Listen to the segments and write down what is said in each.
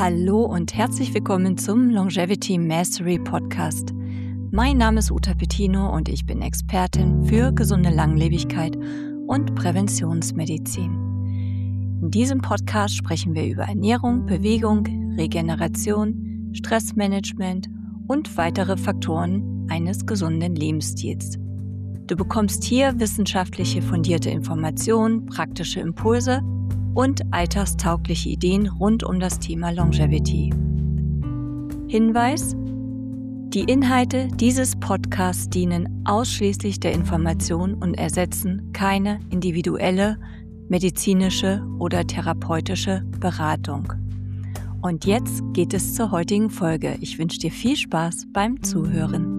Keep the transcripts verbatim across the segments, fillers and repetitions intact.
Hallo und herzlich willkommen zum Longevity Mastery Podcast. Mein Name ist Uta Pettino und ich bin Expertin für gesunde Langlebigkeit und Präventionsmedizin. In diesem Podcast sprechen wir über Ernährung, Bewegung, Regeneration, Stressmanagement und weitere Faktoren eines gesunden Lebensstils. Du bekommst hier wissenschaftliche fundierte Informationen, praktische Impulse und alltagstaugliche Ideen rund um das Thema Longevity. Hinweis: Die Inhalte dieses Podcasts dienen ausschließlich der Information und ersetzen keine individuelle, medizinische oder therapeutische Beratung. Und jetzt geht es zur heutigen Folge. Ich wünsche dir viel Spaß beim Zuhören.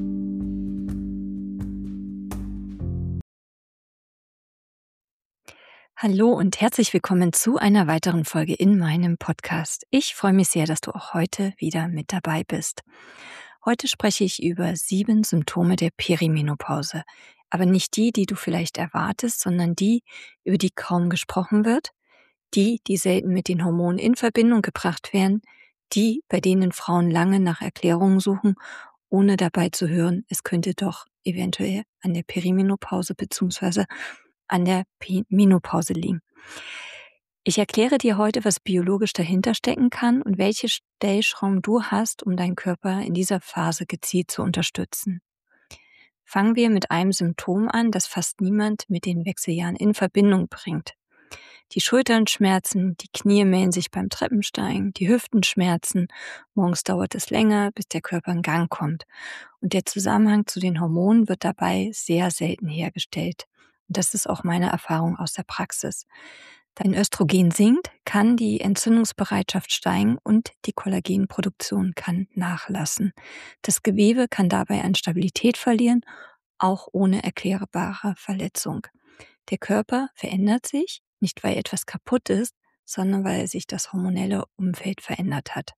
Hallo und herzlich willkommen zu einer weiteren Folge in meinem Podcast. Ich freue mich sehr, dass du auch heute wieder mit dabei bist. Heute spreche ich über sieben Symptome der Perimenopause. Aber nicht die, die du vielleicht erwartest, sondern die, über die kaum gesprochen wird, die, die selten mit den Hormonen in Verbindung gebracht werden, die, bei denen Frauen lange nach Erklärungen suchen, ohne dabei zu hören, es könnte doch eventuell an der Perimenopause bzw. an der P- Menopause liegen. Ich erkläre dir heute, was biologisch dahinter stecken kann und welche Stellschrauben du hast, um deinen Körper in dieser Phase gezielt zu unterstützen. Fangen wir mit einem Symptom an, das fast niemand mit den Wechseljahren in Verbindung bringt. Die Schultern schmerzen, die Knie mähen sich beim Treppensteigen, die Hüften schmerzen, morgens dauert es länger, bis der Körper in Gang kommt. Und der Zusammenhang zu den Hormonen wird dabei sehr selten hergestellt. Und das ist auch meine Erfahrung aus der Praxis. Dein Östrogen sinkt, kann die Entzündungsbereitschaft steigen und die Kollagenproduktion kann nachlassen. Das Gewebe kann dabei an Stabilität verlieren, auch ohne erklärbare Verletzung. Der Körper verändert sich, nicht weil etwas kaputt ist, sondern weil sich das hormonelle Umfeld verändert hat.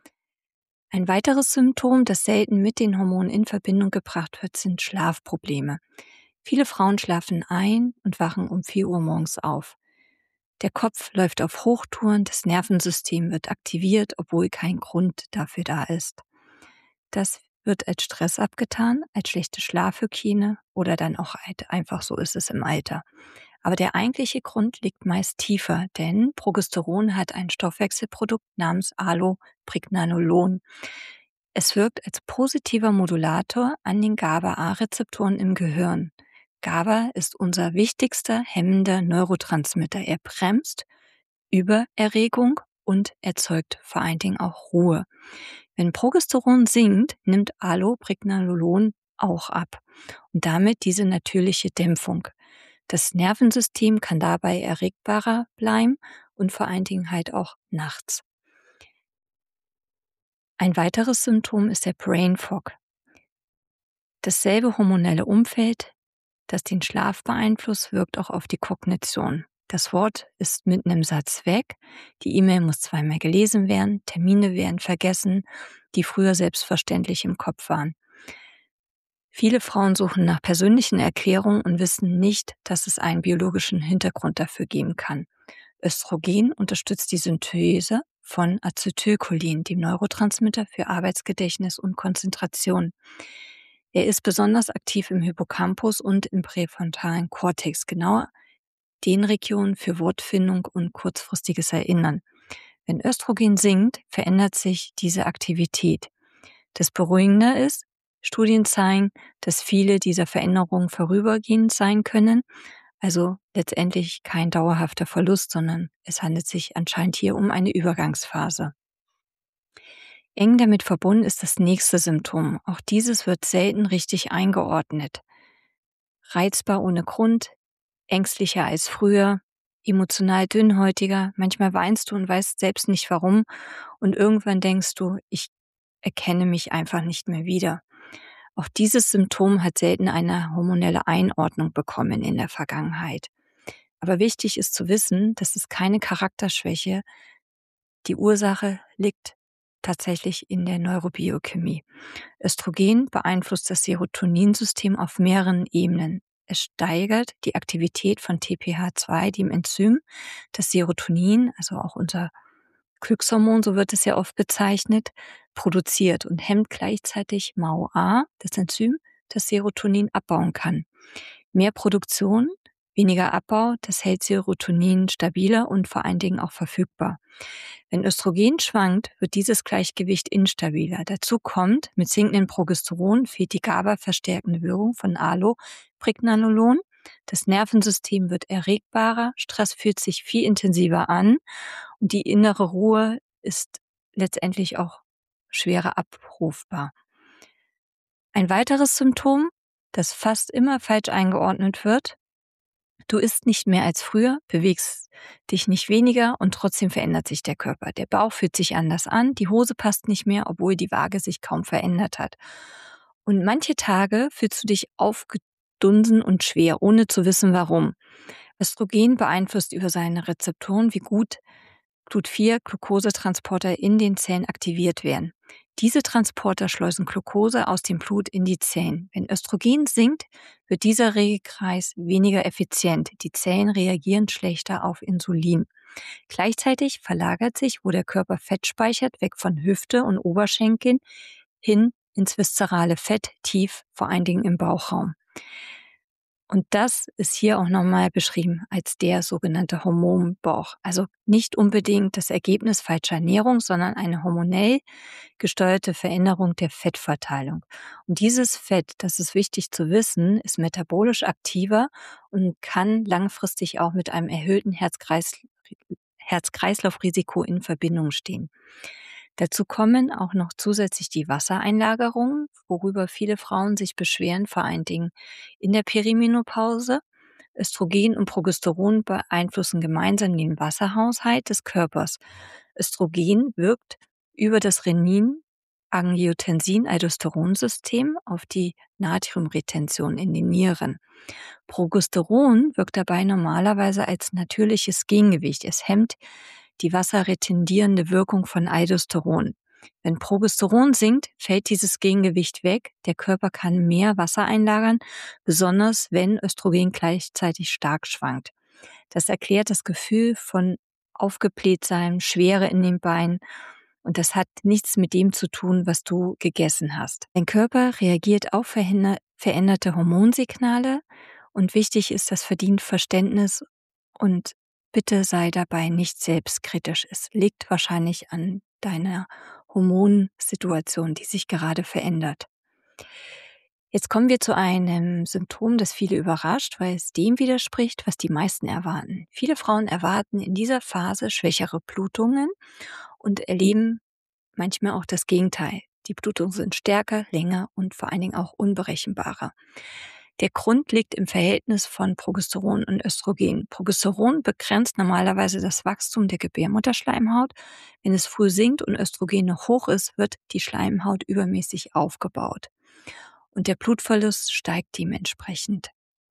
Ein weiteres Symptom, das selten mit den Hormonen in Verbindung gebracht wird, sind Schlafprobleme. Viele Frauen schlafen ein und wachen um vier Uhr morgens auf. Der Kopf läuft auf Hochtouren, das Nervensystem wird aktiviert, obwohl kein Grund dafür da ist. Das wird als Stress abgetan, als schlechte Schlafhygiene oder dann auch einfach so ist es im Alter. Aber der eigentliche Grund liegt meist tiefer, denn Progesteron hat ein Stoffwechselprodukt namens Allopregnanolon. Es wirkt als positiver Modulator an den GABA-A-Rezeptoren im Gehirn. GABA ist unser wichtigster hemmender Neurotransmitter. Er bremst Übererregung und erzeugt vor allen Dingen auch Ruhe. Wenn Progesteron sinkt, nimmt Allopregnanolon auch ab und damit diese natürliche Dämpfung. Das Nervensystem kann dabei erregbarer bleiben und vor allen Dingen halt auch nachts. Ein weiteres Symptom ist der Brain Fog. Dasselbe hormonelle Umfeld, das den Schlaf beeinflusst, wirkt auch auf die Kognition. Das Wort ist mitten im Satz weg, die E-Mail muss zweimal gelesen werden, Termine werden vergessen, die früher selbstverständlich im Kopf waren. Viele Frauen suchen nach persönlichen Erklärungen und wissen nicht, dass es einen biologischen Hintergrund dafür geben kann. Östrogen unterstützt die Synthese von Acetylcholin, dem Neurotransmitter für Arbeitsgedächtnis und Konzentration. Er ist besonders aktiv im Hippocampus und im präfrontalen Kortex, genauer den Regionen für Wortfindung und kurzfristiges Erinnern. Wenn Östrogen sinkt, verändert sich diese Aktivität. Das Beruhigende ist, Studien zeigen, dass viele dieser Veränderungen vorübergehend sein können, also letztendlich kein dauerhafter Verlust, sondern es handelt sich anscheinend hier um eine Übergangsphase. Eng damit verbunden ist das nächste Symptom. Auch dieses wird selten richtig eingeordnet. Reizbar ohne Grund, ängstlicher als früher, emotional dünnhäutiger, manchmal weinst du und weißt selbst nicht warum und irgendwann denkst du, ich erkenne mich einfach nicht mehr wieder. Auch dieses Symptom hat selten eine hormonelle Einordnung bekommen in der Vergangenheit. Aber wichtig ist zu wissen, dass es keine Charakterschwäche, die Ursache liegt tatsächlich in der Neurobiochemie. Östrogen beeinflusst das Serotoninsystem auf mehreren Ebenen. Es steigert die Aktivität von T P H zwei, dem Enzym, das Serotonin, also auch unser Glückshormon, so wird es ja oft bezeichnet, produziert und hemmt gleichzeitig M A O-A, das Enzym, das Serotonin abbauen kann. Mehr Produktion, weniger Abbau, das hält Serotonin stabiler und vor allen Dingen auch verfügbar. Wenn Östrogen schwankt, wird dieses Gleichgewicht instabiler. Dazu kommt, mit sinkendem Progesteron fehlt die GABA-verstärkende Wirkung von Allopregnanolon. Das Nervensystem wird erregbarer, Stress fühlt sich viel intensiver an und die innere Ruhe ist letztendlich auch schwerer abrufbar. Ein weiteres Symptom, das fast immer falsch eingeordnet wird: Du isst nicht mehr als früher, bewegst dich nicht weniger und trotzdem verändert sich der Körper. Der Bauch fühlt sich anders an, die Hose passt nicht mehr, obwohl die Waage sich kaum verändert hat. Und manche Tage fühlst du dich aufgedunsen und schwer, ohne zu wissen warum. Östrogen beeinflusst über seine Rezeptoren, wie gut Glut vier Glukosetransporter in den Zellen aktiviert werden. Diese Transporter schleusen Glucose aus dem Blut in die Zellen. Wenn Östrogen sinkt, wird dieser Regelkreis weniger effizient. Die Zellen reagieren schlechter auf Insulin. Gleichzeitig verlagert sich, wo der Körper Fett speichert, weg von Hüfte und Oberschenkeln hin ins viszerale Fett, tief, vor allen Dingen im Bauchraum. Und das ist hier auch nochmal beschrieben als der sogenannte Hormonbauch. Also nicht unbedingt das Ergebnis falscher Ernährung, sondern eine hormonell gesteuerte Veränderung der Fettverteilung. Und dieses Fett, das ist wichtig zu wissen, ist metabolisch aktiver und kann langfristig auch mit einem erhöhten Herzkreis- Herz-Kreislauf-Risiko in Verbindung stehen. Dazu kommen auch noch zusätzlich die Wassereinlagerungen, worüber viele Frauen sich beschweren, vor allen Dingen in der Perimenopause. Östrogen und Progesteron beeinflussen gemeinsam den Wasserhaushalt des Körpers. Östrogen wirkt über das Renin-Angiotensin-Aldosteron-System auf die Natriumretention in den Nieren. Progesteron wirkt dabei normalerweise als natürliches Gegengewicht. Es hemmt die wasserretendierende Wirkung von Aldosteron. Wenn Progesteron sinkt, fällt dieses Gegengewicht weg. Der Körper kann mehr Wasser einlagern, besonders wenn Östrogen gleichzeitig stark schwankt. Das erklärt das Gefühl von Aufgeblähtsein, Schwere in den Beinen. Und das hat nichts mit dem zu tun, was du gegessen hast. Dein Körper reagiert auf veränderte Hormonsignale und wichtig ist, das verdient Verständnis und bitte sei dabei nicht selbstkritisch. Es liegt wahrscheinlich an deiner Hormonsituation, die sich gerade verändert. Jetzt kommen wir zu einem Symptom, das viele überrascht, weil es dem widerspricht, was die meisten erwarten. Viele Frauen erwarten in dieser Phase schwächere Blutungen und erleben manchmal auch das Gegenteil. Die Blutungen sind stärker, länger und vor allen Dingen auch unberechenbarer. Der Grund liegt im Verhältnis von Progesteron und Östrogen. Progesteron begrenzt normalerweise das Wachstum der Gebärmutterschleimhaut. Wenn es früh sinkt und Östrogen noch hoch ist, wird die Schleimhaut übermäßig aufgebaut. Und der Blutverlust steigt dementsprechend.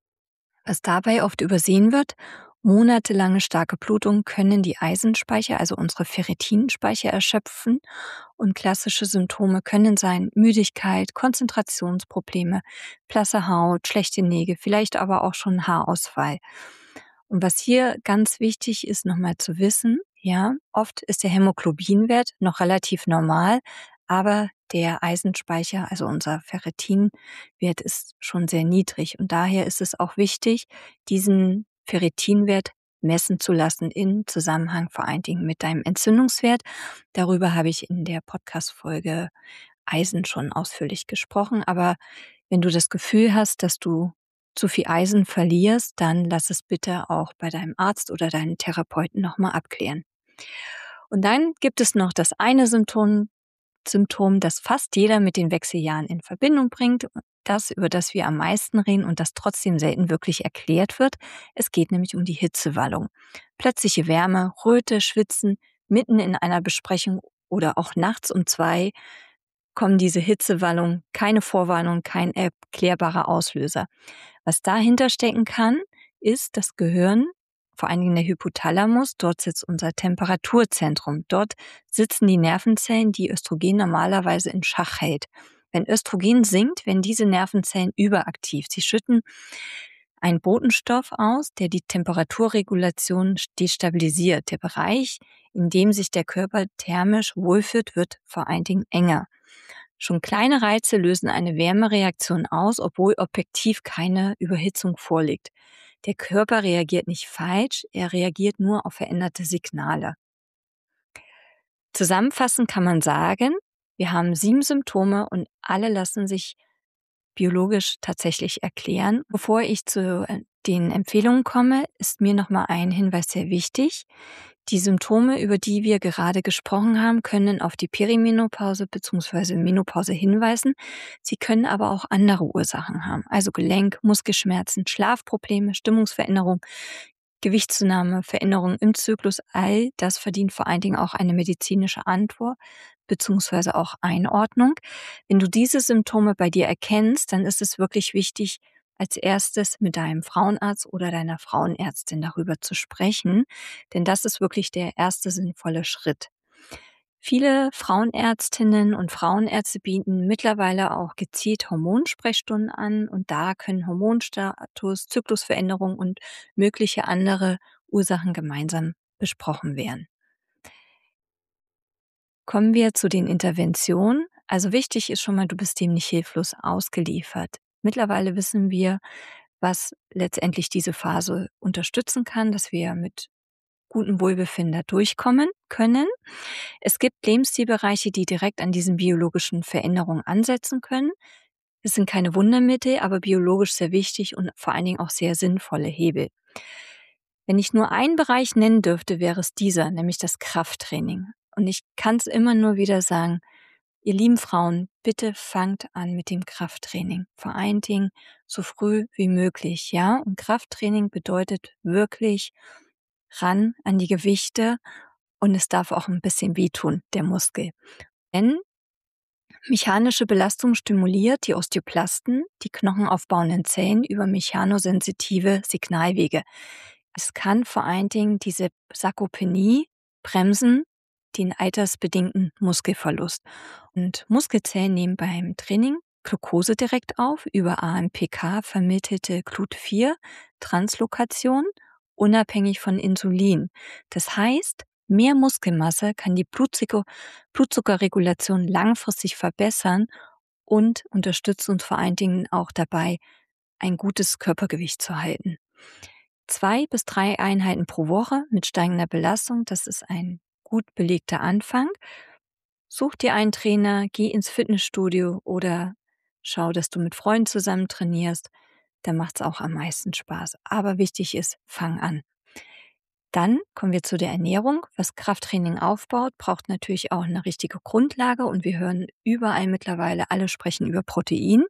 Was dabei oft übersehen wird: monatelange starke Blutungen können die Eisenspeicher, also unsere Ferritinspeicher, erschöpfen. Und klassische Symptome können sein Müdigkeit, Konzentrationsprobleme, blasse Haut, schlechte Nägel, vielleicht aber auch schon Haarausfall. Und was hier ganz wichtig ist, nochmal zu wissen, ja, oft ist der Hämoglobinwert noch relativ normal, aber der Eisenspeicher, also unser Ferritinwert, ist schon sehr niedrig. Und daher ist es auch wichtig, diesen Ferritinwert messen zu lassen in Zusammenhang vor allen Dingen mit deinem Entzündungswert. Darüber habe ich in der Podcast-Folge Eisen schon ausführlich gesprochen. Aber wenn du das Gefühl hast, dass du zu viel Eisen verlierst, dann lass es bitte auch bei deinem Arzt oder deinem Therapeuten nochmal abklären. Und dann gibt es noch das eine Symptom, Symptom, das fast jeder mit den Wechseljahren in Verbindung bringt, das, über das wir am meisten reden und das trotzdem selten wirklich erklärt wird. Es geht nämlich um die Hitzewallung. Plötzliche Wärme, Röte, Schwitzen, mitten in einer Besprechung oder auch nachts um zwei kommen diese Hitzewallungen, keine Vorwarnung, kein erklärbarer Auslöser. Was dahinter stecken kann, ist das Gehirn, vor allen Dingen der Hypothalamus. Dort sitzt unser Temperaturzentrum. Dort sitzen die Nervenzellen, die Östrogen normalerweise in Schach hält. Wenn Östrogen sinkt, werden diese Nervenzellen überaktiv. Sie schütten einen Botenstoff aus, der die Temperaturregulation destabilisiert. Der Bereich, in dem sich der Körper thermisch wohlfühlt, wird vor allen Dingen enger. Schon kleine Reize lösen eine Wärmereaktion aus, obwohl objektiv keine Überhitzung vorliegt. Der Körper reagiert nicht falsch, er reagiert nur auf veränderte Signale. Zusammenfassend kann man sagen, wir haben sieben Symptome und alle lassen sich biologisch tatsächlich erklären. Bevor ich zu äh, den Empfehlungen komme, ist mir nochmal ein Hinweis sehr wichtig. Die Symptome, über die wir gerade gesprochen haben, können auf die Perimenopause bzw. Menopause hinweisen. Sie können aber auch andere Ursachen haben, also Gelenk-, Muskelschmerzen, Schlafprobleme, Stimmungsveränderung, Gewichtszunahme, Veränderungen im Zyklus. All das verdient vor allen Dingen auch eine medizinische Antwort bzw. auch Einordnung. Wenn du diese Symptome bei dir erkennst, dann ist es wirklich wichtig, als erstes mit deinem Frauenarzt oder deiner Frauenärztin darüber zu sprechen, denn das ist wirklich der erste sinnvolle Schritt. Viele Frauenärztinnen und Frauenärzte bieten mittlerweile auch gezielt Hormonsprechstunden an und da können Hormonstatus, Zyklusveränderungen und mögliche andere Ursachen gemeinsam besprochen werden. Kommen wir zu den Interventionen. Also wichtig ist schon mal, du bist dem nicht hilflos ausgeliefert. Mittlerweile wissen wir, was letztendlich diese Phase unterstützen kann, dass wir mit gutem Wohlbefinden da durchkommen können. Es gibt Lebensstilbereiche, die direkt an diesen biologischen Veränderungen ansetzen können. Es sind keine Wundermittel, aber biologisch sehr wichtig und vor allen Dingen auch sehr sinnvolle Hebel. Wenn ich nur einen Bereich nennen dürfte, wäre es dieser, nämlich das Krafttraining. Und ich kann es immer nur wieder sagen, ihr lieben Frauen, bitte fangt an mit dem Krafttraining. Vor allen Dingen so früh wie möglich, ja? Und Krafttraining bedeutet wirklich ran an die Gewichte und es darf auch ein bisschen wehtun, der Muskel. Denn mechanische Belastung stimuliert die Osteoplasten, die knochenaufbauenden Zellen über mechanosensitive Signalwege. Es kann vor allen Dingen diese Sarkopenie bremsen, den altersbedingten Muskelverlust. Und Muskelzellen nehmen beim Training Glucose direkt auf über A M P K vermittelte Glut vier Translokation, unabhängig von Insulin. Das heißt, mehr Muskelmasse kann die Blutzucker Blutzuckerregulation langfristig verbessern und unterstützt uns vor allen Dingen auch dabei, ein gutes Körpergewicht zu halten. Zwei bis drei Einheiten pro Woche mit steigender Belastung, das ist ein gut belegter Anfang. Such dir einen Trainer, geh ins Fitnessstudio oder schau, dass du mit Freunden zusammen trainierst. Da macht es auch am meisten Spaß. Aber wichtig ist, fang an. Dann kommen wir zu der Ernährung. Was Krafttraining aufbaut, braucht natürlich auch eine richtige Grundlage und wir hören überall mittlerweile, alle sprechen über Protein.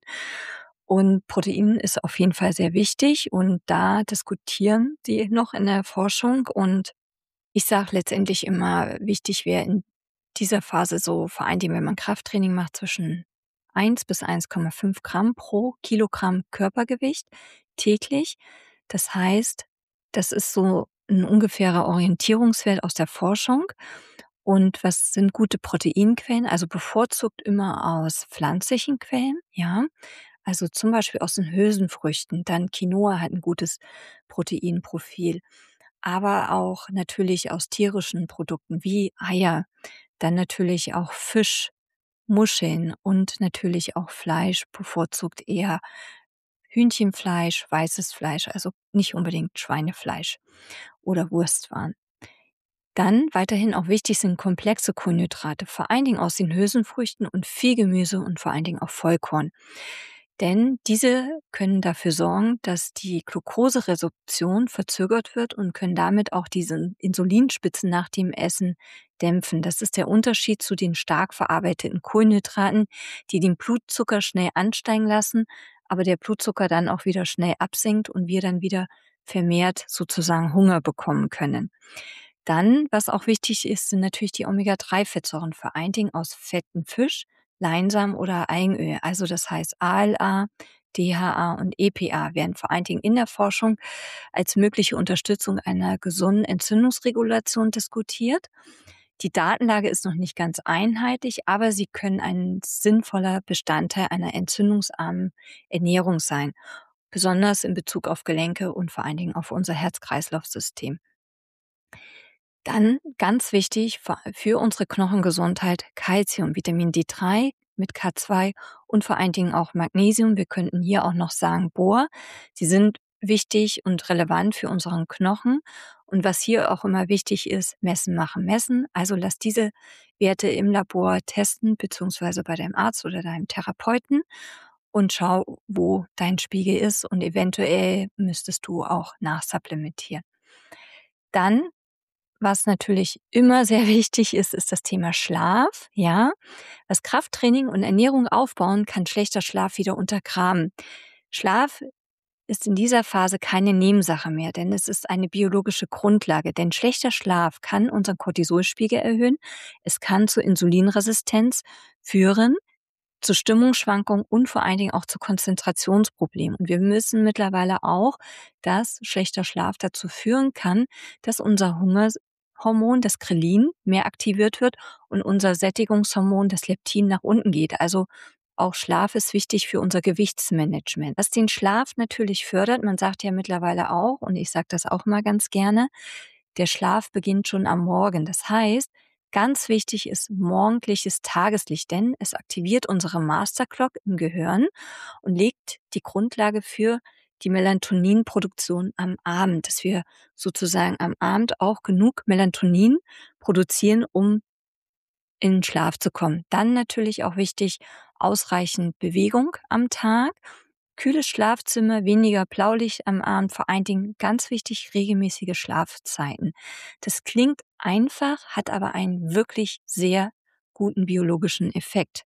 Und Protein ist auf jeden Fall sehr wichtig und da diskutieren die noch in der Forschung und ich sage letztendlich immer, wichtig wäre in dieser Phase so, vor allen Dingen, wenn man Krafttraining macht, zwischen eins bis eins Komma fünf Gramm pro Kilogramm Körpergewicht täglich. Das heißt, das ist so ein ungefährer Orientierungswert aus der Forschung. Und was sind gute Proteinquellen? Also bevorzugt immer aus pflanzlichen Quellen, ja. Also zum Beispiel aus den Hülsenfrüchten. Dann Quinoa hat ein gutes Proteinprofil. Aber auch natürlich aus tierischen Produkten wie Eier. Dann natürlich auch Fisch, Muscheln und natürlich auch Fleisch, bevorzugt eher Hühnchenfleisch, weißes Fleisch, also nicht unbedingt Schweinefleisch oder Wurstwaren. Dann weiterhin auch wichtig sind komplexe Kohlenhydrate, vor allen Dingen aus den Hülsenfrüchten und viel Gemüse und vor allen Dingen auch Vollkorn. Denn diese können dafür sorgen, dass die Glukoseresorption verzögert wird und können damit auch diese Insulinspitzen nach dem Essen dämpfen. Das ist der Unterschied zu den stark verarbeiteten Kohlenhydraten, die den Blutzucker schnell ansteigen lassen, aber der Blutzucker dann auch wieder schnell absinkt und wir dann wieder vermehrt sozusagen Hunger bekommen können. Dann, was auch wichtig ist, sind natürlich die Omega drei Fettsäuren, vor allen Dingen aus fetten Fisch, Leinsamen oder Algenöl. Also das heißt A L A, D H A und E P A werden vor allen Dingen in der Forschung als mögliche Unterstützung einer gesunden Entzündungsregulation diskutiert. Die Datenlage ist noch nicht ganz einheitlich, aber sie können ein sinnvoller Bestandteil einer entzündungsarmen Ernährung sein, besonders in Bezug auf Gelenke und vor allen Dingen auf unser Herz-Kreislauf-System. Dann ganz wichtig für für unsere Knochengesundheit Calcium, Vitamin D drei mit K zwei und vor allen Dingen auch Magnesium. Wir könnten hier auch noch sagen Bor. Sie sind wichtig und relevant für unseren Knochen. Und was hier auch immer wichtig ist, messen machen messen. Also lass diese Werte im Labor testen, beziehungsweise bei deinem Arzt oder deinem Therapeuten und schau, wo dein Spiegel ist und eventuell müsstest du auch nachsupplementieren. Dann, was natürlich immer sehr wichtig ist, ist das Thema Schlaf, ja. Was Krafttraining und Ernährung aufbauen, kann schlechter Schlaf wieder untergraben. Schlaf ist in dieser Phase keine Nebensache mehr, denn es ist eine biologische Grundlage. Denn schlechter Schlaf kann unseren Cortisolspiegel erhöhen, es kann zu Insulinresistenz führen, zu Stimmungsschwankungen und vor allen Dingen auch zu Konzentrationsproblemen. Und wir wissen mittlerweile auch, dass schlechter Schlaf dazu führen kann, dass unser Hungerhormon, das Grelin, mehr aktiviert wird und unser Sättigungshormon, das Leptin, nach unten geht. Also auch Schlaf ist wichtig für unser Gewichtsmanagement. Was den Schlaf natürlich fördert, man sagt ja mittlerweile auch, und ich sage das auch mal ganz gerne, der Schlaf beginnt schon am Morgen. Das heißt, ganz wichtig ist morgendliches Tageslicht, denn es aktiviert unsere Masterclock im Gehirn und legt die Grundlage für die Melatoninproduktion am Abend, dass wir sozusagen am Abend auch genug Melatonin produzieren, um in den Schlaf zu kommen. Dann natürlich auch wichtig, ausreichend Bewegung am Tag, kühles Schlafzimmer, weniger Blaulicht am Abend, vor allen Dingen ganz wichtig, regelmäßige Schlafzeiten. Das klingt einfach, hat aber einen wirklich sehr guten biologischen Effekt.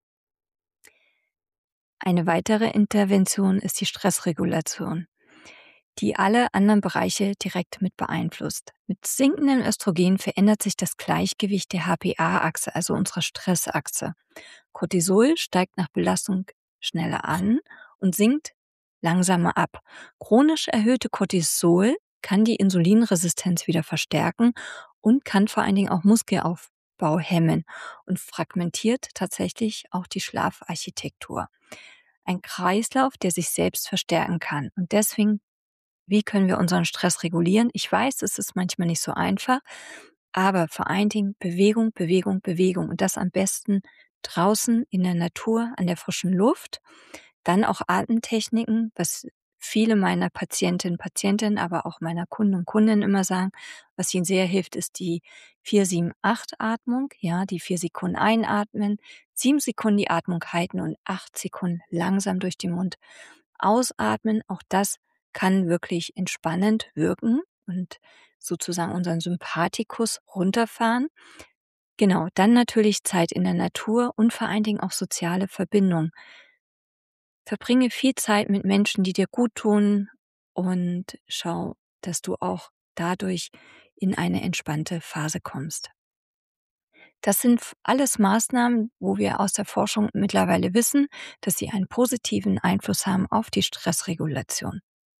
Eine weitere Intervention ist die Stressregulation, die alle anderen Bereiche direkt mit beeinflusst. Mit sinkendem Östrogen verändert sich das Gleichgewicht der H P A-Achse, also unserer Stressachse. Cortisol steigt nach Belastung schneller an und sinkt langsamer ab. Chronisch erhöhte Cortisol kann die Insulinresistenz wieder verstärken und kann vor allen Dingen auch Muskelaufbau hemmen und fragmentiert tatsächlich auch die Schlafarchitektur. Ein Kreislauf, der sich selbst verstärken kann. Und deswegen, wie können wir unseren Stress regulieren? Ich weiß, es ist manchmal nicht so einfach, aber vor allen Dingen Bewegung, Bewegung, Bewegung und das am besten draußen in der Natur, an der frischen Luft. Dann auch Atemtechniken, was viele meiner Patientinnen, Patientinnen, aber auch meiner Kunden und Kundinnen immer sagen, was ihnen sehr hilft, ist die vier sieben acht Atmung, ja, die vier Sekunden einatmen, sieben Sekunden die Atmung halten und acht Sekunden langsam durch den Mund ausatmen. Auch das kann wirklich entspannend wirken und sozusagen unseren Sympathikus runterfahren. Genau, dann natürlich Zeit in der Natur und vor allen Dingen auch soziale Verbindung. Verbringe viel Zeit mit Menschen, die dir gut tun und schau, dass du auch dadurch in eine entspannte Phase kommst. Das sind f- alles Maßnahmen, wo wir aus der Forschung mittlerweile wissen, dass sie einen positiven Einfluss haben auf die Stressregulation.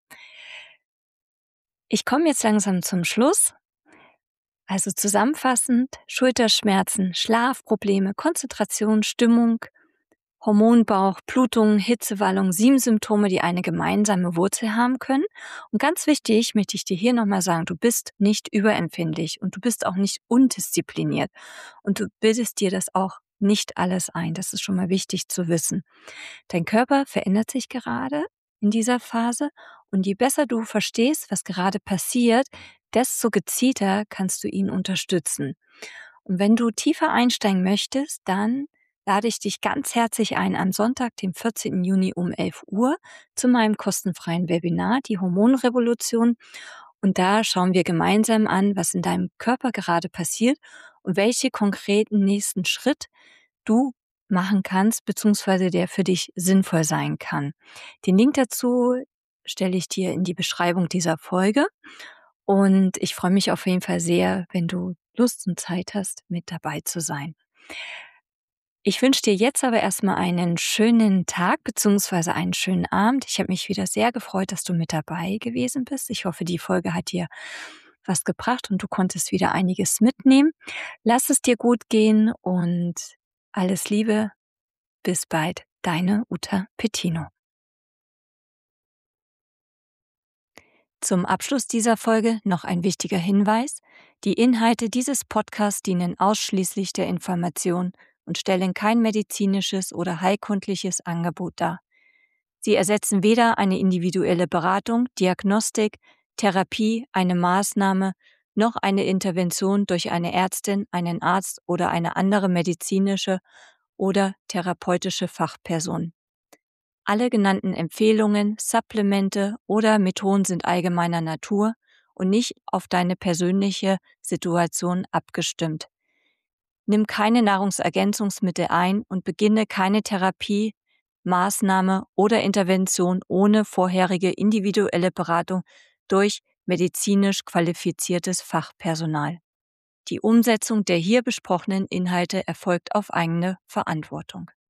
Ich komme jetzt langsam zum Schluss. Also zusammenfassend, Schulterschmerzen, Schlafprobleme, Konzentration, Stimmung, Hormonbauch, Blutungen, Hitzewallung, sieben Symptome, die eine gemeinsame Wurzel haben können. Und ganz wichtig möchte ich dir hier nochmal sagen, du bist nicht überempfindlich und du bist auch nicht undiszipliniert. Und du bildest dir das auch nicht alles ein. Das ist schon mal wichtig zu wissen. Dein Körper verändert sich gerade in dieser Phase und je besser du verstehst, was gerade passiert, desto gezielter kannst du ihn unterstützen. Und wenn du tiefer einsteigen möchtest, dann lade ich dich ganz herzlich ein am Sonntag, dem vierzehnten Juni um elf Uhr zu meinem kostenfreien Webinar, die Hormonrevolution. Und da schauen wir gemeinsam an, was in deinem Körper gerade passiert und welche konkreten nächsten Schritt du machen kannst, beziehungsweise der für dich sinnvoll sein kann. Den Link dazu stelle ich dir in die Beschreibung dieser Folge. Und ich freue mich auf jeden Fall sehr, wenn du Lust und Zeit hast, mit dabei zu sein. Ich wünsche dir jetzt aber erstmal einen schönen Tag beziehungsweise einen schönen Abend. Ich habe mich wieder sehr gefreut, dass du mit dabei gewesen bist. Ich hoffe, die Folge hat dir was gebracht und du konntest wieder einiges mitnehmen. Lass es dir gut gehen und alles Liebe. Bis bald. Deine Uta Pettino. Zum Abschluss dieser Folge noch ein wichtiger Hinweis. Die Inhalte dieses Podcasts dienen ausschließlich der Information und stellen kein medizinisches oder heilkundliches Angebot dar. Sie ersetzen weder eine individuelle Beratung, Diagnostik, Therapie, eine Maßnahme, noch eine Intervention durch eine Ärztin, einen Arzt oder eine andere medizinische oder therapeutische Fachperson. Alle genannten Empfehlungen, Supplemente oder Methoden sind allgemeiner Natur und nicht auf deine persönliche Situation abgestimmt. Nimm keine Nahrungsergänzungsmittel ein und beginne keine Therapie, Maßnahme oder Intervention ohne vorherige individuelle Beratung durch medizinisch qualifiziertes Fachpersonal. Die Umsetzung der hier besprochenen Inhalte erfolgt auf eigene Verantwortung.